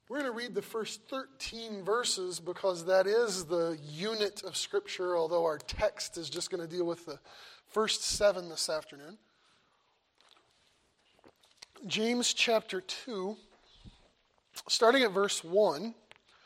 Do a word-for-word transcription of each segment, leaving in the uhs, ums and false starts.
We're going to read the first thirteen verses because that is the unit of Scripture, although our text is just going to deal with the first seven this afternoon. James chapter two, starting at verse one.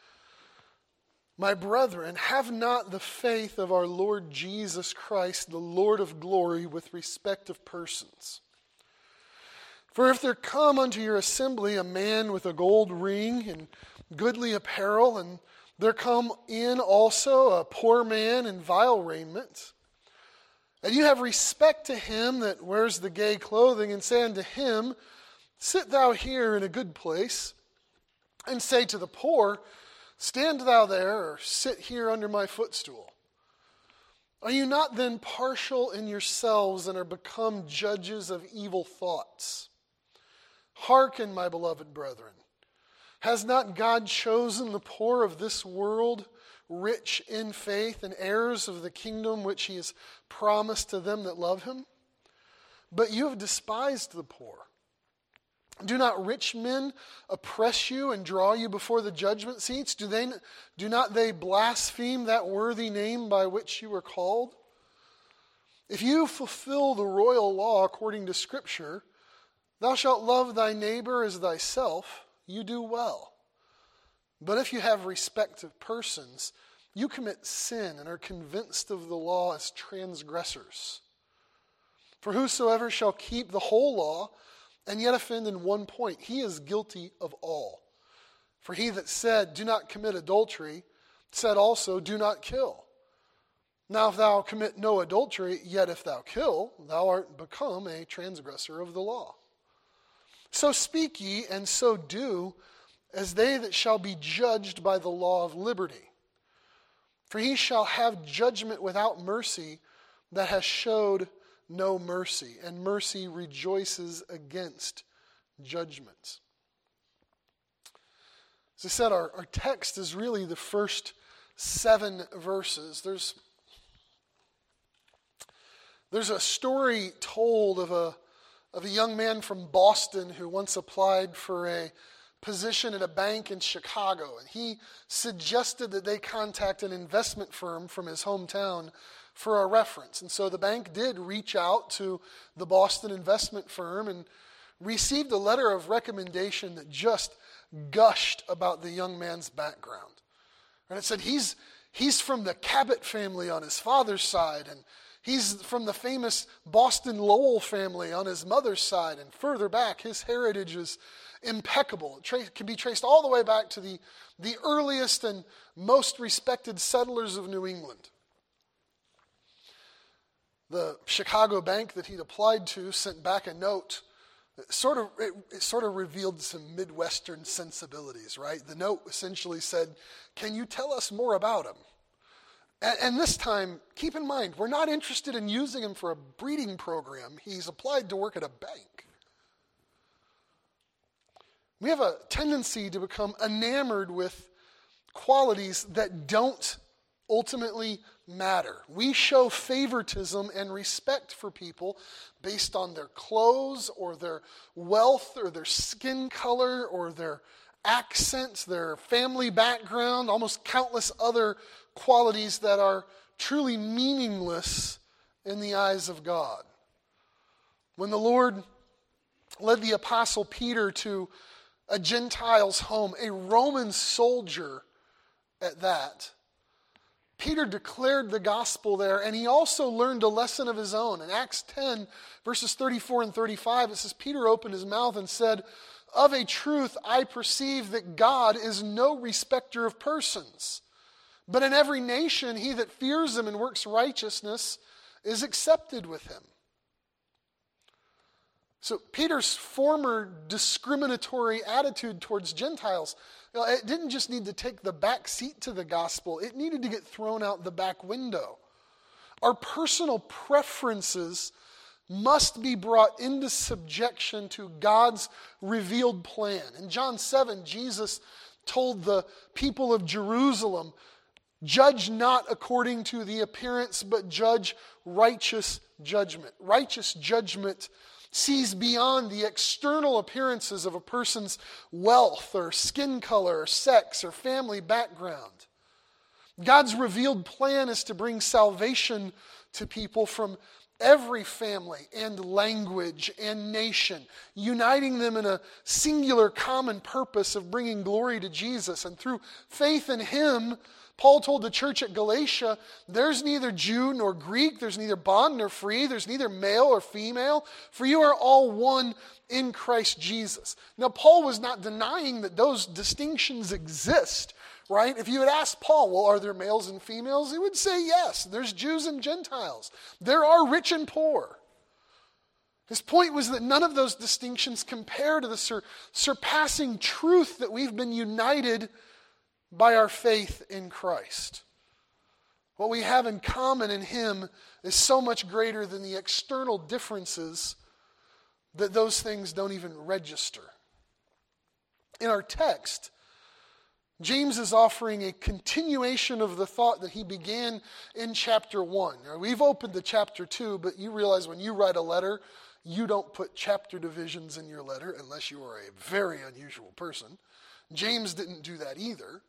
My brethren, have not the faith of our Lord Jesus Christ, the Lord of glory, with respect of persons. For if there come unto your assembly a man with a gold ring and goodly apparel, and there come in also a poor man in vile raiment, and you have respect to him that wears the gay clothing, and say unto him, sit thou here in a good place, and say to the poor, stand thou there, or sit here under my footstool. Are you not then partial in yourselves, and are become judges of evil thoughts? Hearken, my beloved brethren. Has not God chosen the poor of this world, rich in faith, and heirs of the kingdom which he has promised to them that love him? But you have despised the poor. Do not rich men oppress you and draw you before the judgment seats? Do they, do not they blaspheme that worthy name by which you were called? If you fulfill the royal law according to Scripture, thou shalt love thy neighbor as thyself, you do well. But if you have respect of persons, you commit sin and are convinced of the law as transgressors. For whosoever shall keep the whole law, and yet offend in one point, he is guilty of all. For he that said, do not commit adultery, said also, do not kill. Now if thou commit no adultery, yet if thou kill, thou art become a transgressor of the law. So speak ye, and so do, as they that shall be judged by the law of liberty. For he shall have judgment without mercy that has showed no mercy, and mercy rejoices against judgment. As I said, our, our text is really the first seven verses. There's, there's a story told of a of a young man from Boston who once applied for a position at a bank in Chicago. And he suggested that they contact an investment firm from his hometown for a reference. And so the bank did reach out to the Boston investment firm and received a letter of recommendation that just gushed about the young man's background. And it said he's, he's from the Cabot family on his father's side, and he's from the famous Boston Lowell family on his mother's side, and further back, his heritage is impeccable. It tra- can be traced all the way back to the, the earliest and most respected settlers of New England. The Chicago bank that he'd applied to sent back a note. It sort of, it, it sort of revealed some Midwestern sensibilities, right? The note essentially said, can you tell us more about him? And this time, keep in mind, we're not interested in using him for a breeding program. He's applied to work at a bank. We have a tendency to become enamored with qualities that don't ultimately matter. We show favoritism and respect for people based on their clothes or their wealth or their skin color or their accent, their family background, almost countless other qualities that are truly meaningless in the eyes of God. When the Lord led the Apostle Peter to a Gentile's home, a Roman soldier at that, Peter declared the gospel there, and he also learned a lesson of his own. In Acts ten, verses thirty-four and thirty-five, it says, Peter opened his mouth and said, of a truth I perceive that God is no respecter of persons. But in every nation, he that fears him and works righteousness is accepted with him. So Peter's former discriminatory attitude towards Gentiles, you know, it didn't just need to take the back seat to the gospel. It needed to get thrown out the back window. Our personal preferences must be brought into subjection to God's revealed plan. In John seven, Jesus told the people of Jerusalem, judge not according to the appearance, but judge righteous judgment. Righteous judgment sees beyond the external appearances of a person's wealth or skin color or sex or family background. God's revealed plan is to bring salvation to people from every family and language and nation, uniting them in a singular common purpose of bringing glory to Jesus. And through faith in Him, Paul told the church at Galatia, there's neither Jew nor Greek, there's neither bond nor free, there's neither male or female, for you are all one in Christ Jesus. Now, Paul was not denying that those distinctions exist, right? If you had asked Paul, well, are there males and females? He would say yes. There's Jews and Gentiles. There are rich and poor. His point was that none of those distinctions compare to the sur- surpassing truth that we've been united by our faith in Christ. What we have in common in Him is so much greater than the external differences that those things don't even register. In our text, James is offering a continuation of the thought that he began in chapter one. Now, we've opened to chapter two, but you realize when you write a letter, you don't put chapter divisions in your letter unless you are a very unusual person. James didn't do that either.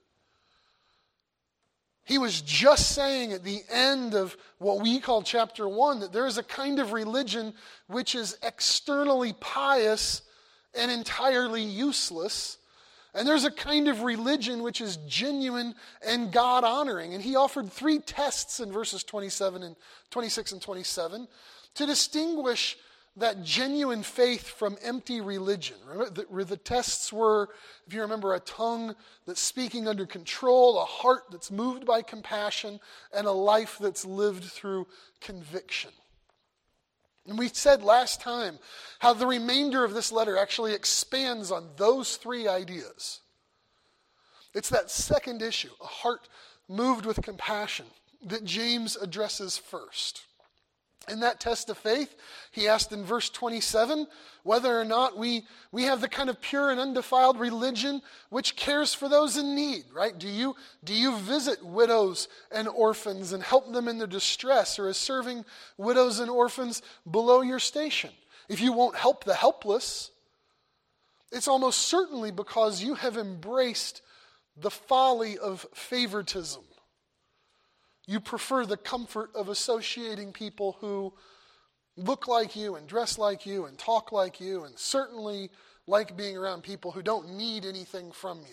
He was just saying at the end of what we call chapter one that there is a kind of religion which is externally pious and entirely useless. And there's a kind of religion which is genuine and God-honoring. And he offered three tests in verses twenty-seven and twenty-six and twenty-seven to distinguish that genuine faith from empty religion. Remember, the, the tests were, if you remember, a tongue that's speaking under control, a heart that's moved by compassion, and a life that's lived through conviction. And we said last time how the remainder of this letter actually expands on those three ideas. It's that second issue, a heart moved with compassion, that James addresses first. In that test of faith, he asked in verse twenty-seven whether or not we, we have the kind of pure and undefiled religion which cares for those in need, right? Do you, do you visit widows and orphans and help them in their distress, or is serving widows and orphans below your station? If you won't help the helpless, it's almost certainly because you have embraced the folly of favoritism. You prefer the comfort of associating people who look like you and dress like you and talk like you, and certainly like being around people who don't need anything from you.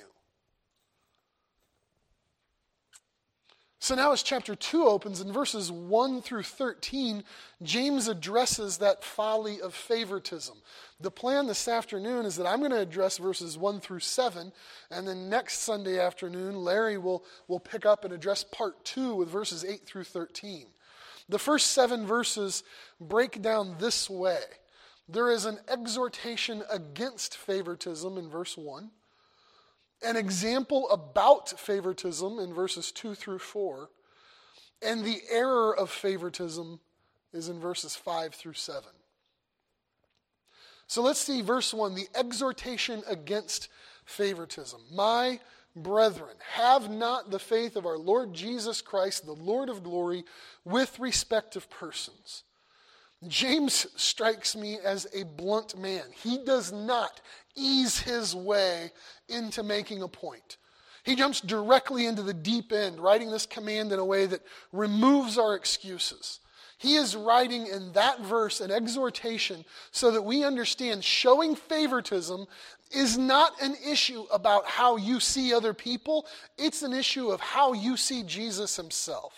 So now as chapter two opens, in verses one through thirteen, James addresses that folly of favoritism. The plan this afternoon is that I'm going to address verses one through seven, and then next Sunday afternoon, Larry will, will pick up and address part two with verses eight through thirteen. The first seven verses break down this way. There is an exhortation against favoritism in verse one, an example about favoritism in verses two through four, and the error of favoritism is in verses five through seven. So let's see verse one, the exhortation against favoritism. My brethren, have not the faith of our Lord Jesus Christ, the Lord of glory, with respect of persons. James strikes me as a blunt man. He does not ease his way into making a point. He jumps directly into the deep end, writing this command in a way that removes our excuses. He is writing in that verse an exhortation so that we understand showing favoritism is not an issue about how you see other people. It's an issue of how you see Jesus himself.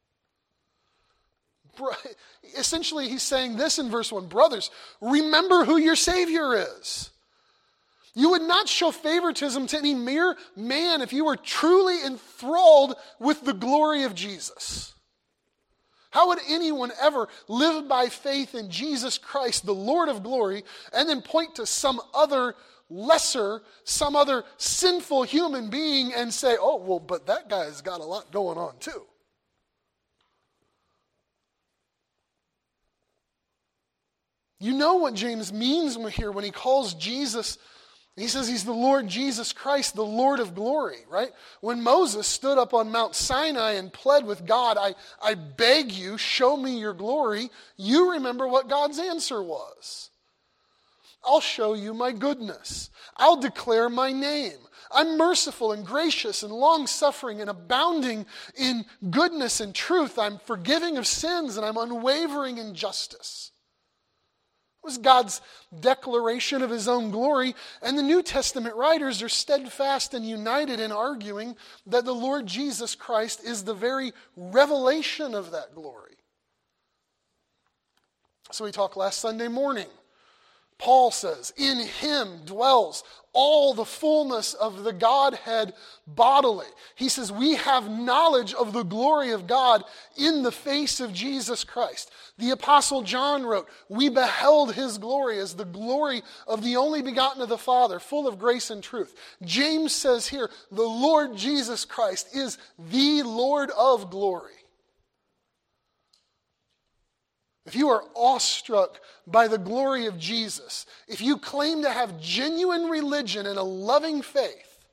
Essentially, he's saying this in verse one, brothers, remember who your Savior is. You would not show favoritism to any mere man if you were truly enthralled with the glory of Jesus. How would anyone ever live by faith in Jesus Christ, the Lord of glory, and then point to some other lesser, some other sinful human being and say, oh, well, but that guy's got a lot going on too? You know what James means here when he calls Jesus, he says he's the Lord Jesus Christ, the Lord of glory, right? When Moses stood up on Mount Sinai and pled with God, I, I beg you, show me your glory, you remember what God's answer was. I'll show you my goodness. I'll declare my name. I'm merciful and gracious and long-suffering and abounding in goodness and truth. I'm forgiving of sins and I'm unwavering in justice. It was God's declaration of his own glory, and the New Testament writers are steadfast and united in arguing that the Lord Jesus Christ is the very revelation of that glory. So we talked last Sunday morning. Paul says, in him dwells all the fullness of the Godhead bodily. He says, we have knowledge of the glory of God in the face of Jesus Christ. The Apostle John wrote, we beheld his glory as the glory of the only begotten of the Father, full of grace and truth. James says here, the Lord Jesus Christ is the Lord of glory. If you are awestruck by the glory of Jesus, if you claim to have genuine religion and a loving faith,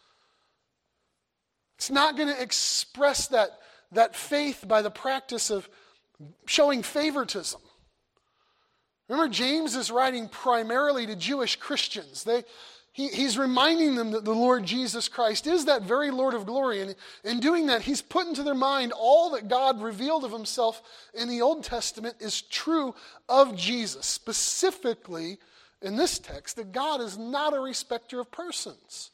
it's not going to express that, that faith by the practice of showing favoritism. Remember, James is writing primarily to Jewish Christians. They, he, he's reminding them that the Lord Jesus Christ is that very Lord of glory. And in doing that, he's put into their mind all that God revealed of himself in the Old Testament is true of Jesus. Specifically, in this text, that God is not a respecter of persons.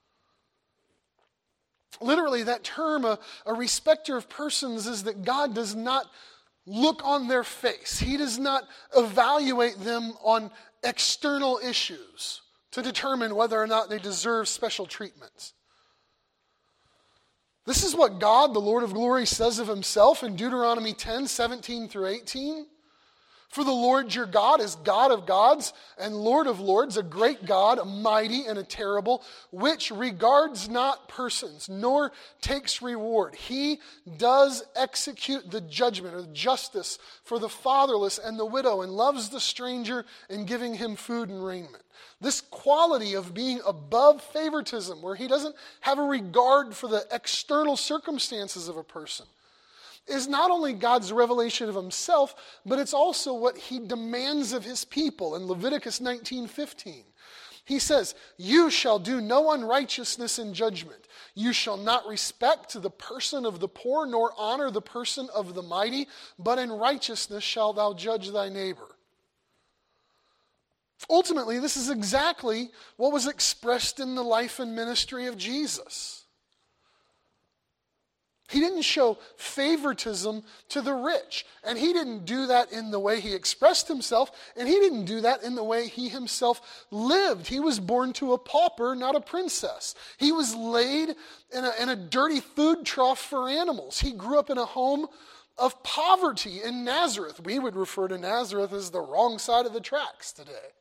Literally, that term, a, a respecter of persons, is that God does not look on their face. He does not evaluate them on external issues to determine whether or not they deserve special treatment. This is what God, the Lord of glory, says of himself in Deuteronomy ten, seventeen through eighteen. For the Lord your God is God of gods and Lord of lords, a great God, a mighty and a terrible, which regards not persons, nor takes reward. He does execute the judgment or justice for the fatherless and the widow, and loves the stranger in giving him food and raiment. This quality of being above favoritism, where he doesn't have a regard for the external circumstances of a person, is not only God's revelation of himself, but it's also what he demands of his people in Leviticus nineteen fifteen. He says, you shall do no unrighteousness in judgment. You shall not respect the person of the poor, nor honor the person of the mighty, but in righteousness shalt thou judge thy neighbor. Ultimately, this is exactly what was expressed in the life and ministry of Jesus. He didn't show favoritism to the rich, and he didn't do that in the way he expressed himself, and he didn't do that in the way he himself lived. He was born to a pauper, not a princess. He was laid in a, in a dirty food trough for animals. He grew up in a home of poverty in Nazareth. We would refer to Nazareth as the wrong side of the tracks today.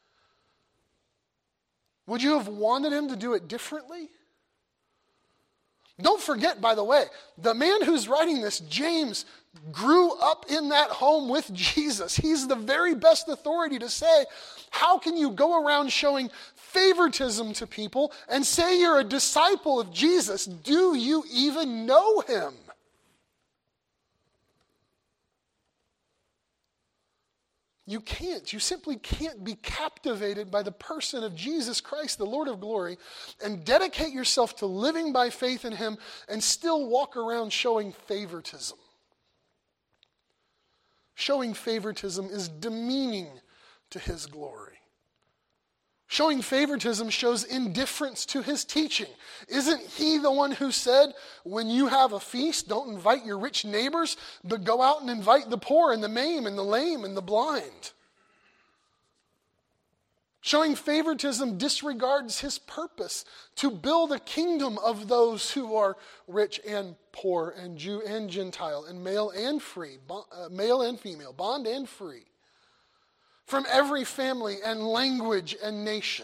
Would you have wanted him to do it differently? Don't forget, by the way, the man who's writing this, James, grew up in that home with Jesus. He's the very best authority to say, how can you go around showing favoritism to people and say you're a disciple of Jesus? Do you even know him? You can't. You simply can't be captivated by the person of Jesus Christ, the Lord of glory, and dedicate yourself to living by faith in him and still walk around showing favoritism. Showing favoritism is demeaning to his glory. Showing favoritism shows indifference to his teaching. Isn't he the one who said, when you have a feast, don't invite your rich neighbors, but go out and invite the poor and the maimed and the lame and the blind? Showing favoritism disregards his purpose to build a kingdom of those who are rich and poor and Jew and Gentile and male and free, uh, male and female, bond and free, from every family and language and nation.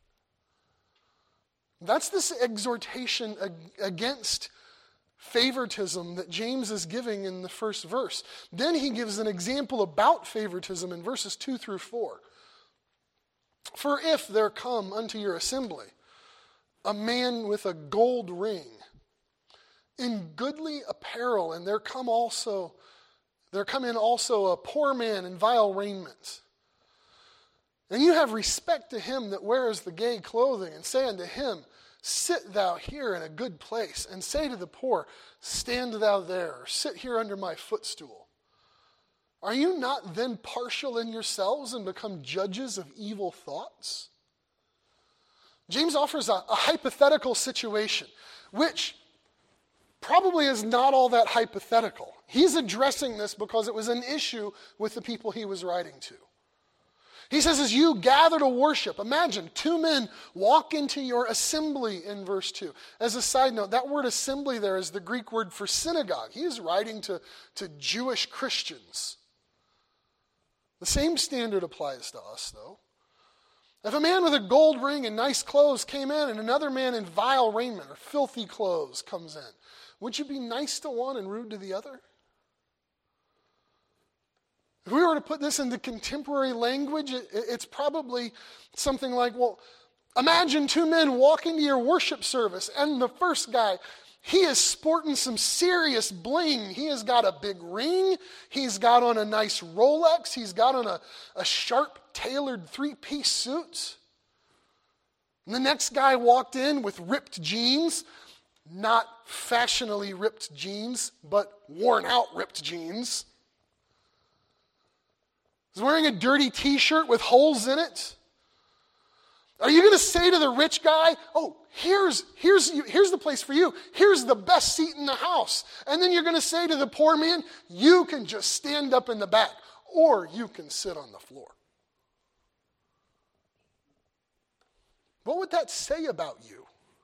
That's this exhortation against favoritism that James is giving in the first verse. Then he gives an example about favoritism in verses two through four. For if there come unto your assembly a man with a gold ring in goodly apparel, and there come also there come in also a poor man in vile raiment, And you have respect to him that wears the gay clothing, and say unto him, sit thou here in a good place, and say to the poor, stand thou there, or sit here under my footstool. Are you not then partial in yourselves and become judges of evil thoughts? James offers a, a hypothetical situation, which probably is not all that hypothetical. He's addressing this because it was an issue with the people he was writing to. He says, as you gather to worship, imagine two men walk into your assembly in verse two. As a side note, that word assembly there is the Greek word for synagogue. He is writing to, to Jewish Christians. The same standard applies to us, though. If a man with a gold ring and nice clothes came in, and another man in vile raiment or filthy clothes comes in, would you be nice to one and rude to the other? If we were to put this into contemporary language, it, it's probably something like, well, imagine two men walking to your worship service, and the first guy, he is sporting some serious bling. He has got a big ring. He's got on a nice Rolex. He's got on a, a sharp, tailored three-piece suit. And the next guy walked in with ripped jeans, not fashionably ripped jeans, but worn-out ripped jeans. He's wearing a dirty t-shirt with holes in it. Are you going to say to the rich guy, oh, here's, here's, here's the place for you. Here's the best seat in the house. And then you're going to say to the poor man, you can just stand up in the back, or you can sit on the floor. What would that say about you?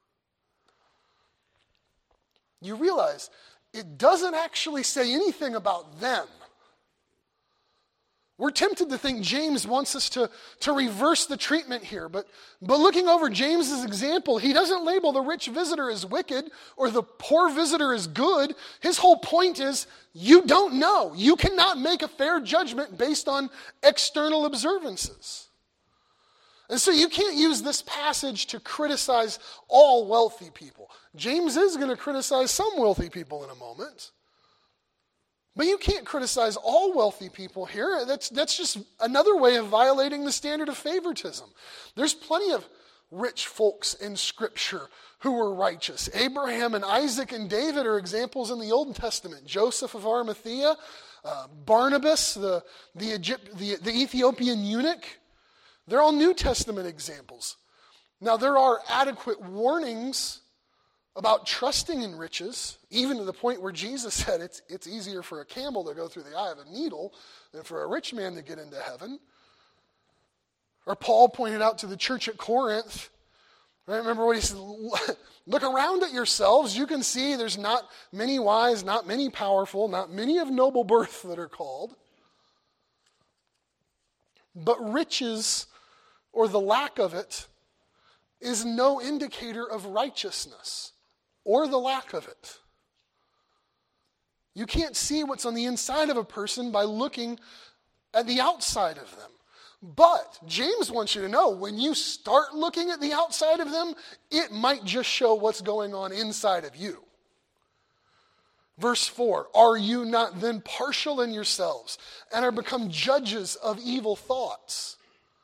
You realize it doesn't actually say anything about them. We're tempted to think James wants us to, to reverse the treatment here, but, but looking over James's example, he doesn't label the rich visitor as wicked or the poor visitor as good. His whole point is, you don't know. You cannot make a fair judgment based on external observances. And so you can't use this passage to criticize all wealthy people. James is going to criticize some wealthy people in a moment. But you can't criticize all wealthy people here. That's, that's just another way of violating the standard of favoritism. There's plenty of rich folks in Scripture who were righteous. Abraham and Isaac and David are examples in the Old Testament. Joseph of Arimathea, uh, Barnabas, the, the, Egypt, the, the Ethiopian eunuch. They're all New Testament examples. Now, there are adequate warnings about trusting in riches, even to the point where Jesus said it's, it's easier for a camel to go through the eye of a needle than for a rich man to get into heaven. Or Paul pointed out to the church at Corinth, right? Remember what he said? Look around at yourselves. You can see there's not many wise, not many powerful, not many of noble birth that are called. But riches, or the lack of it, is no indicator of righteousness. Or the lack of it. You can't see what's on the inside of a person by looking at the outside of them. But James wants you to know, when you start looking at the outside of them, it might just show what's going on inside of you. Verse four, are you not then partial in yourselves and are become judges of evil thoughts?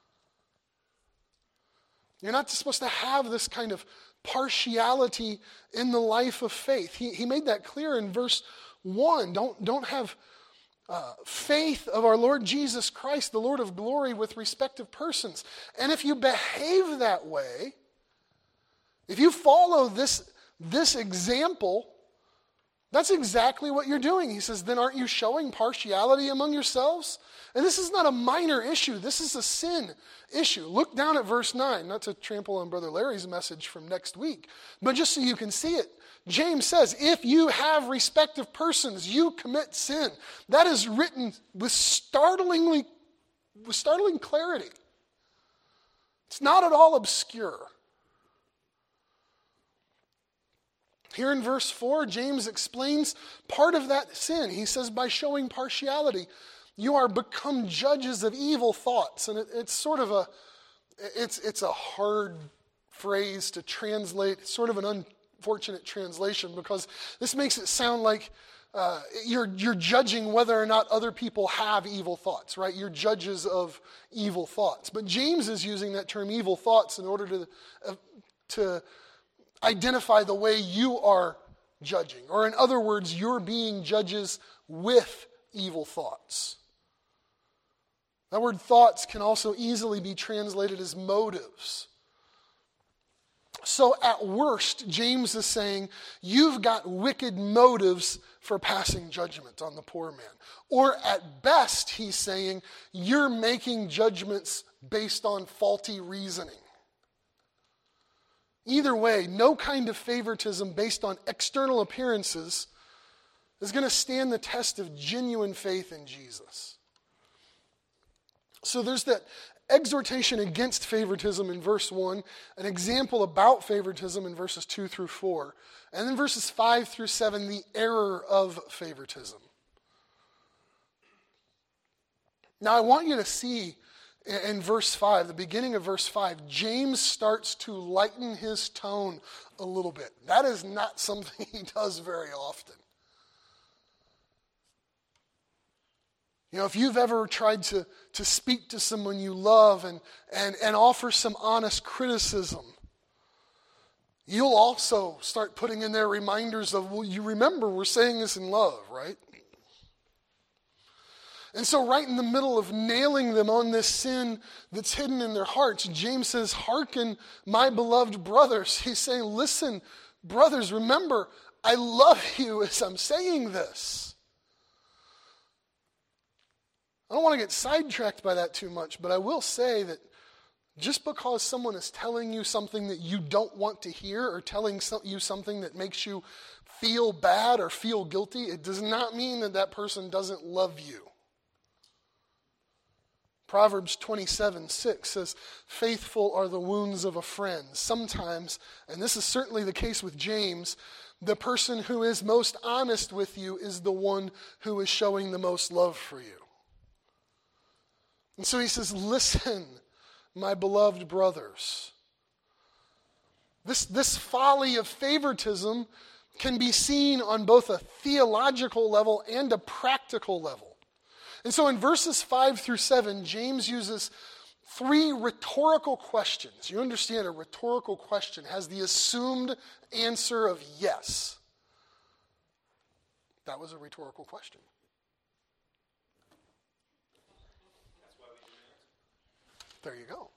You're not supposed to have this kind of partiality in the life of faith. He, he made that clear in verse one. Don't, don't have uh, faith of our Lord Jesus Christ, the Lord of glory, with respect of persons. And if you behave that way, if you follow this, this example, that's exactly what you're doing. He says, then aren't you showing partiality among yourselves? And this is not a minor issue. This is a sin issue. Look down at verse nine, not to trample on Brother Larry's message from next week, but just so you can see it. James says, if you have respect of persons, you commit sin. That is written with startlingly, with startling clarity. It's not at all obscure. Here in verse four, James explains part of that sin. He says, by showing partiality, you are become judges of evil thoughts. And it, it's sort of a, it's, it's a hard phrase to translate, it's sort of an unfortunate translation, because this makes it sound like uh, you're, you're judging whether or not other people have evil thoughts, right? You're judges of evil thoughts. But James is using that term evil thoughts in order to, uh, to identify the way you are judging. Or in other words, you're being judges with evil thoughts. That word thoughts can also easily be translated as motives. So at worst, James is saying, you've got wicked motives for passing judgment on the poor man. Or at best, he's saying, you're making judgments based on faulty reasoning. Either way, no kind of favoritism based on external appearances is going to stand the test of genuine faith in Jesus. So there's that exhortation against favoritism in verse one, an example about favoritism in verses two through four, and then verses five through seven, the error of favoritism. Now I want you to see in verse five, the beginning of verse five, James starts to lighten his tone a little bit. That is not something he does very often. You know, if you've ever tried to, to speak to someone you love and, and, and offer some honest criticism, you'll also start putting in there reminders of, well, you remember we're saying this in love, right? And so right in the middle of nailing them on this sin that's hidden in their hearts, James says, hearken, my beloved brothers. He's saying, listen, brothers, remember, I love you as I'm saying this. I don't want to get sidetracked by that too much, but I will say that just because someone is telling you something that you don't want to hear or telling you something that makes you feel bad or feel guilty, it does not mean that that person doesn't love you. Proverbs twenty-seven six says, faithful are the wounds of a friend. Sometimes, and this is certainly the case with James, the person who is most honest with you is the one who is showing the most love for you. And so he says, listen, my beloved brothers. This, this folly of favoritism can be seen on both a theological level and a practical level. And so in verses five through seven, James uses three rhetorical questions. You understand a rhetorical question has the assumed answer of yes. That was a rhetorical question. There you go.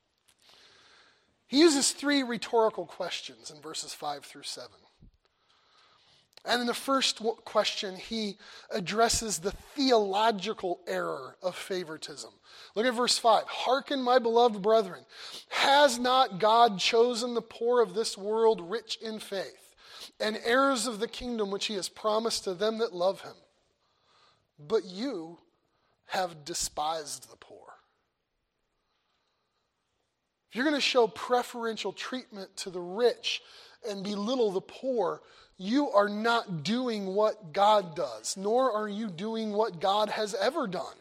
He uses three rhetorical questions in verses five through seven. And in the first question, he addresses the theological error of favoritism. Look at verse five. Hearken, my beloved brethren, has not God chosen the poor of this world rich in faith, and heirs of the kingdom which he has promised to them that love him? But you have despised the poor. If you're going to show preferential treatment to the rich and belittle the poor, you are not doing what God does, nor are you doing what God has ever done.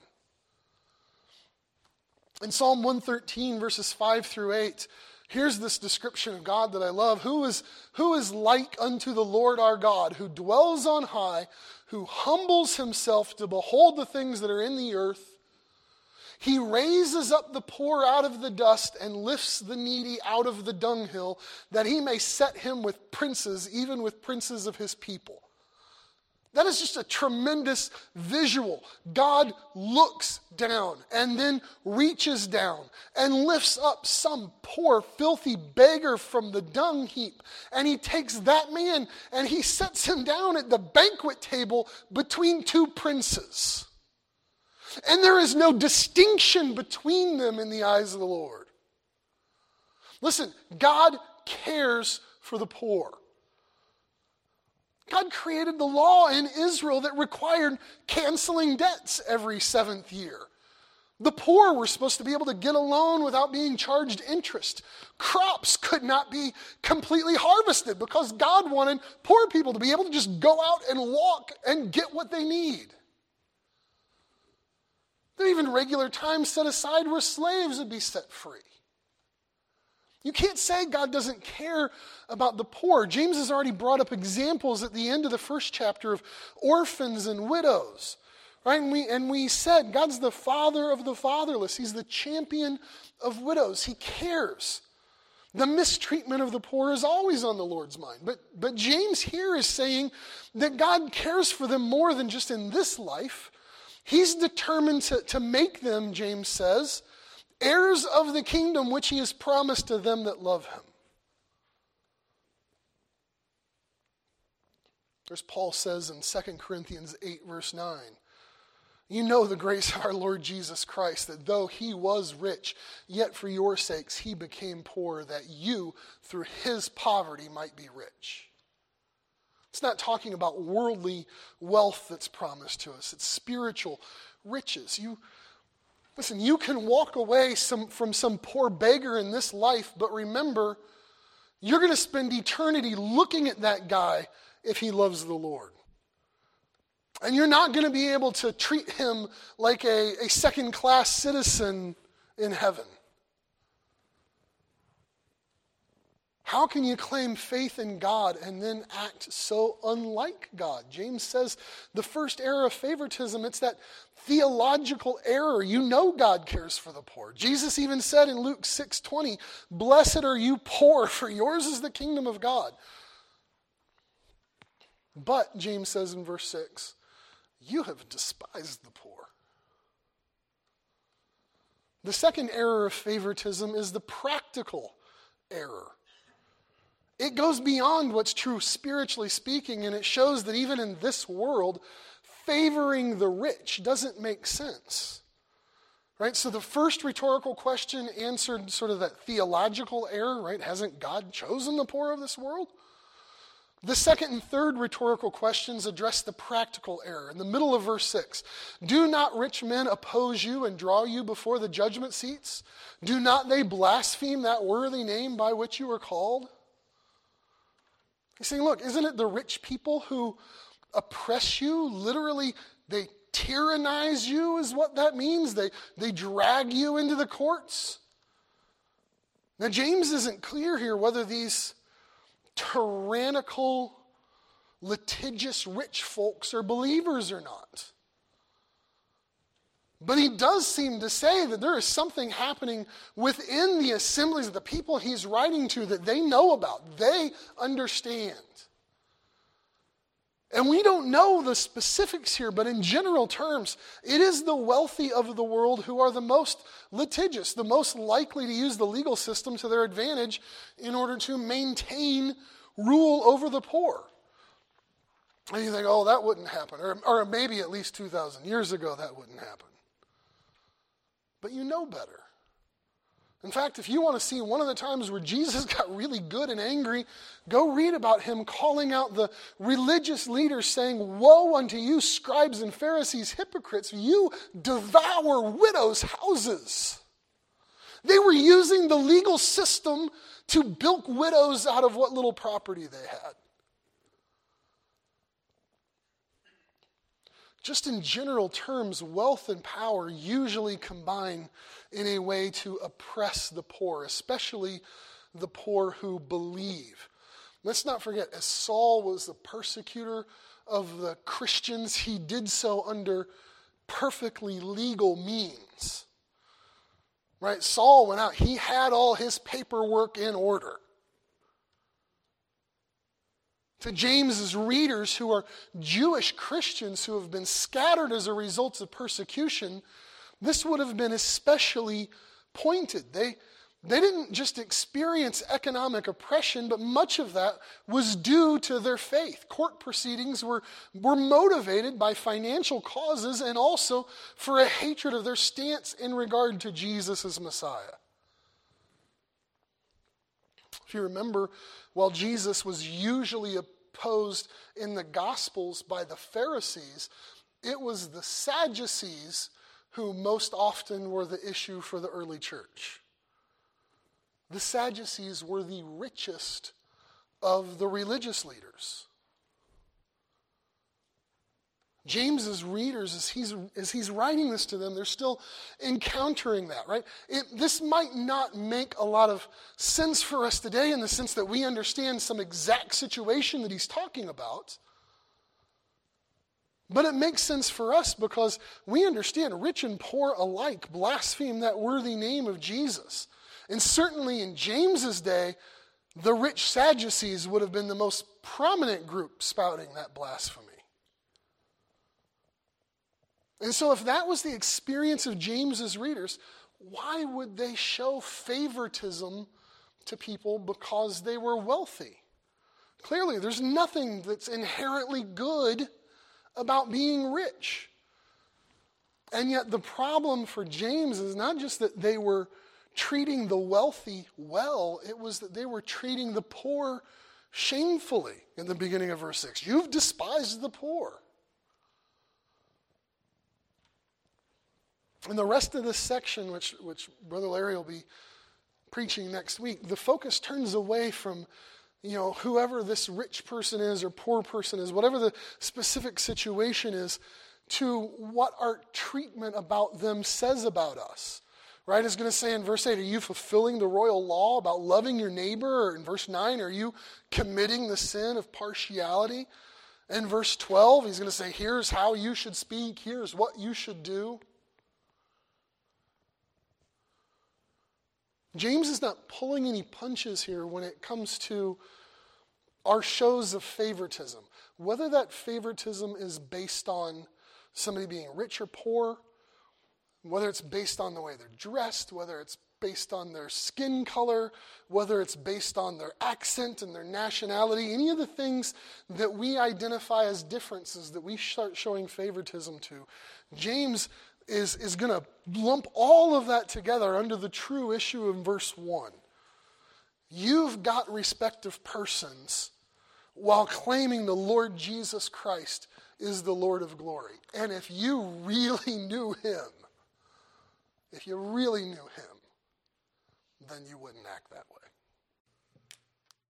In Psalm one thirteen, verses five through eight, here's this description of God that I love. Who is, who is like unto the Lord our God, who dwells on high, who humbles himself to behold the things that are in the earth? He raises up the poor out of the dust and lifts the needy out of the dunghill, that he may set him with princes, even with princes of his people. That is just a tremendous visual. God looks down and then reaches down and lifts up some poor, filthy beggar from the dung heap. And he takes that man and he sets him down at the banquet table between two princes. And there is no distinction between them in the eyes of the Lord. Listen, God cares for the poor. God created the law in Israel that required canceling debts every seventh year. The poor were supposed to be able to get a loan without being charged interest. Crops could not be completely harvested because God wanted poor people to be able to just go out and walk and get what they need. There are even regular times set aside where slaves would be set free. You can't say God doesn't care about the poor. James has already brought up examples at the end of the first chapter of orphans and widows. Right? And we, and we said God's the father of the fatherless. He's the champion of widows. He cares. The mistreatment of the poor is always on the Lord's mind. But, but James here is saying that God cares for them more than just in this life. He's determined to, to make them, James says, heirs of the kingdom which he has promised to them that love him. As Paul says in Second Corinthians eight, verse nine, you know the grace of our Lord Jesus Christ, that though he was rich, yet for your sakes he became poor, that you, through his poverty, might be rich. It's not talking about worldly wealth that's promised to us. It's spiritual riches. You Listen, you can walk away some, from some poor beggar in this life, but remember, you're going to spend eternity looking at that guy if he loves the Lord. And you're not going to be able to treat him like a, a second-class citizen in heaven. How can you claim faith in God and then act so unlike God? James says the first error of favoritism, it's that theological error. You know God cares for the poor. Jesus even said in Luke six twenty, blessed are you poor, for yours is the kingdom of God. But, James says in verse six, you have despised the poor. The second error of favoritism is the practical error. It goes beyond what's true spiritually speaking, and it shows that even in this world, favoring the rich doesn't make sense. Right? So the first rhetorical question answered sort of that theological error, right? Hasn't God chosen the poor of this world? The second and third rhetorical questions address the practical error. In the middle of verse six, do not rich men oppose you and draw you before the judgment seats? Do not they blaspheme that worthy name by which you are called? He's saying, look, isn't it the rich people who oppress you? Literally, they tyrannize you is what that means. They, they drag you into the courts. Now, James isn't clear here whether these tyrannical, litigious rich folks are believers or not. But he does seem to say that there is something happening within the assemblies of the people he's writing to that they know about. They understand. And we don't know the specifics here, but in general terms, it is the wealthy of the world who are the most litigious, the most likely to use the legal system to their advantage in order to maintain rule over the poor. And you think, oh, that wouldn't happen. Or, or maybe at least two thousand years ago that wouldn't happen. But you know better. In fact, if you want to see one of the times where Jesus got really good and angry, go read about him calling out the religious leaders saying, woe unto you, scribes and Pharisees, hypocrites, you devour widows' houses. They were using the legal system to bilk widows out of what little property they had. Just in general terms, wealth and power usually combine in a way to oppress the poor, especially the poor who believe. Let's not forget, as Saul was the persecutor of the Christians, he did so under perfectly legal means. Right? Saul went out, he had all his paperwork in order. To James's readers who are Jewish Christians who have been scattered as a result of persecution, this would have been especially pointed. They, they didn't just experience economic oppression, but much of that was due to their faith. Court proceedings were, were motivated by financial causes and also for a hatred of their stance in regard to Jesus as Messiah. If you remember, while Jesus was usually opposed in the Gospels by the Pharisees, it was the Sadducees who most often were the issue for the early church. The Sadducees were the richest of the religious leaders. James's readers, as he's, as he's writing this to them, they're still encountering that, right? It, this might not make a lot of sense for us today in the sense that we understand some exact situation that he's talking about. But it makes sense for us because we understand rich and poor alike blaspheme that worthy name of Jesus. And certainly in James's day, the rich Sadducees would have been the most prominent group spouting that blasphemy. And so if that was the experience of James's readers, why would they show favoritism to people because they were wealthy? Clearly, there's nothing that's inherently good about being rich. And yet the problem for James is not just that they were treating the wealthy well, it was that they were treating the poor shamefully in the beginning of verse six. You've despised the poor. In the rest of this section, which, which Brother Larry will be preaching next week, the focus turns away from, you know, whoever this rich person is or poor person is, whatever the specific situation is, to what our treatment about them says about us. Right? It's going to say in verse eight, are you fulfilling the royal law about loving your neighbor? Or in verse nine, are you committing the sin of partiality? In verse twelve, he's going to say, here's how you should speak, here's what you should do. James is not pulling any punches here when it comes to our shows of favoritism. Whether that favoritism is based on somebody being rich or poor, whether it's based on the way they're dressed, whether it's based on their skin color, whether it's based on their accent and their nationality, any of the things that we identify as differences that we start showing favoritism to, James is, is going to lump all of that together under the true issue in verse one. You've got respect of persons while claiming the Lord Jesus Christ is the Lord of glory. And if you really knew him, if you really knew him, then you wouldn't act that way.